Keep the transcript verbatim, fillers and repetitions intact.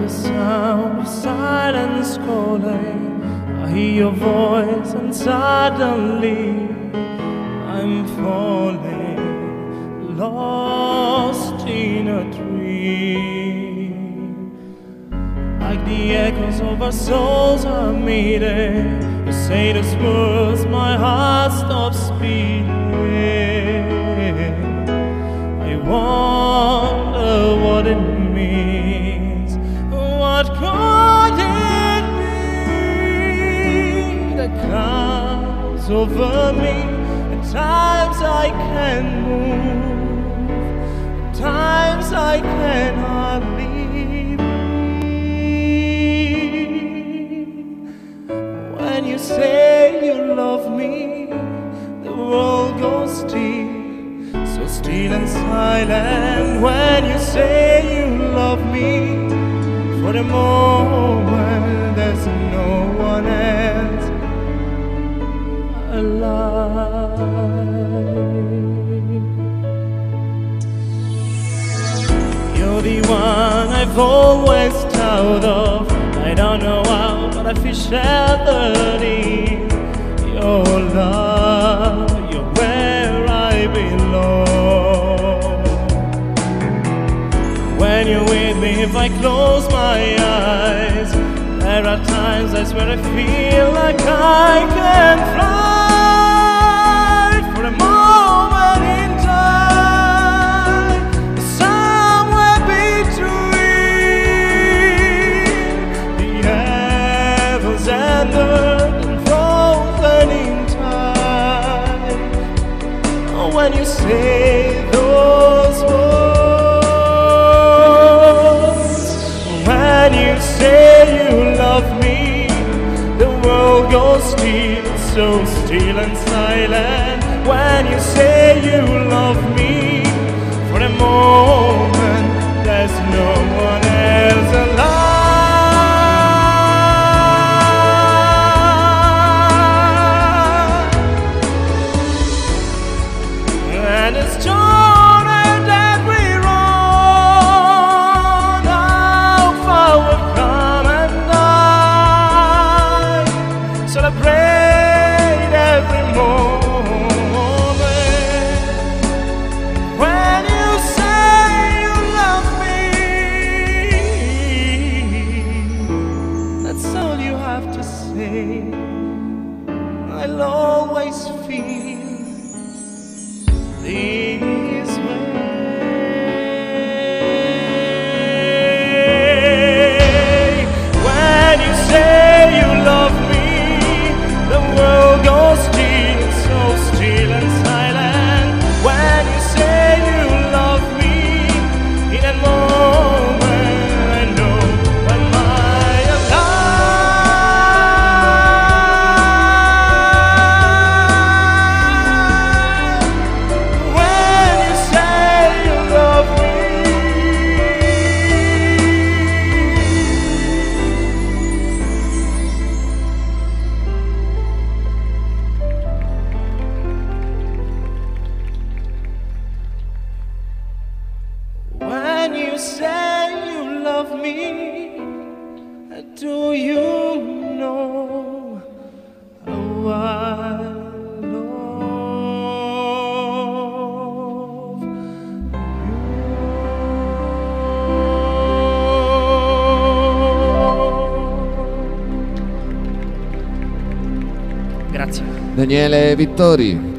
the sound of silence calling. I hear your voice and suddenly I'm falling, lost in a dream. Like the echoes of our souls are meeting, you say those words, my heart stops beating. I wonder what it means. What could it be that comes over me? At times I can move, at times I can hardly breathe. When you say you love me, the world goes still, so still and silent. When you say you love me, for the moment there's no one else alive. You're the one I've always thought of. I don't know how, but I feel sheltered in your love. You're where I belong. When you're with me, if I close my eyes, there are times I swear I feel like I can fly for a moment in time, somewhere between the heavens and earth, and frozen in time. Oh, when you say those words, when you say you love me, the world goes still, so still and silent. When you say you love me, for a moment there's no one else alive. And it's journey that we run, how far we've come and died. Celebrate every moment. When you say you love me, that's all you have to say. I'll always feel this way. When you say you love me, the world goes still, so still and silent. When you say you love me, in that moment I know when my alive. When you say you love me, when you say you love me, do you know how I love you? Grazie. Daniele Vittori.